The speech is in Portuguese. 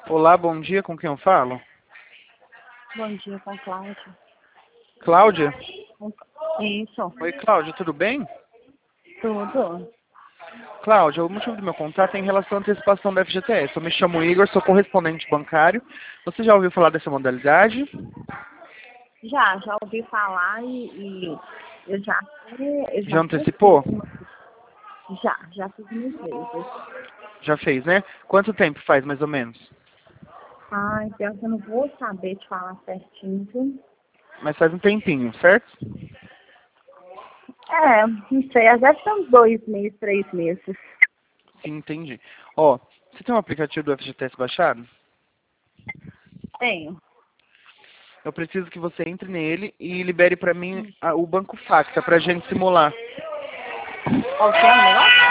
Olá, bom dia, com quem eu falo? Bom dia, com Cláudia. Cláudia? Isso, Oi, Cláudia, tudo bem? tudo. Cláudia, o motivo do meu contato é em relação à antecipação da FGTS. Eu me chamo Igor, sou correspondente bancário. Você já ouviu falar dessa modalidade? Já ouvi falar e eu já Já até antecipou? fiz já fiz umas vezes. Já fez, né? Quanto tempo faz, mais ou menos? Ai, pior que eu não vou saber te falar certinho, viu? Mas faz um tempinho, certo? Não sei, deve ser uns 2 meses, 3 meses. Sim, entendi. Ó, você tem um aplicativo do FGTS baixado? Tenho. Eu preciso que você entre nele e libere pra mim o banco Facta pra gente simular. Qual que é o negócio?